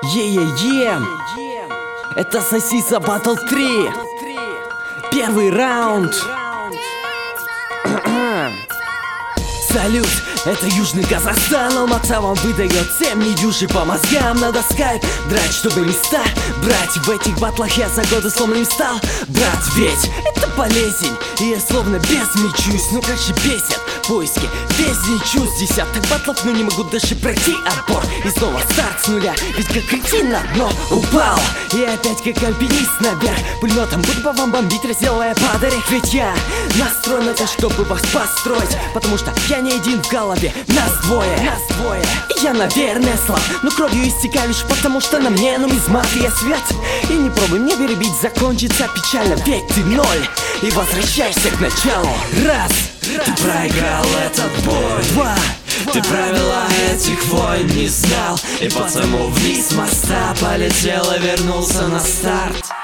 Е-е-е! Это Сосиса Battle 3. Первый раунд. Салют, это Южный Казахстан. Алмата вам выдает 7 недюжи по мозгам. Надо скайп драть, чтобы места брать. В этих батлах я за годы сломленным стал. Брат, ведь это болезнь, и я словно без мечусь. Ну как же бесит поиски, весь не чувств. Десяток батлов, но не могу даже пройти отбор. И снова старт с нуля, ведь как кретин на дно упал. И опять как альпинист наверх. Пулеметом буду по вам бомбить, разделывая падарех. Ведь я настроен на то, чтобы вас построить, потому что я не один в голове, нас двое. И я, наверное, слаб, но кровью истекаю лишь потому, что на мне нумизматия свет. И не пробуй мне перебить, закончится печально, ведь ты ноль и возвращаешься к началу. Раз, ты проиграл этот бой. Два, ты правила этих войн не знал, и потому вниз моста полетел и вернулся на старт.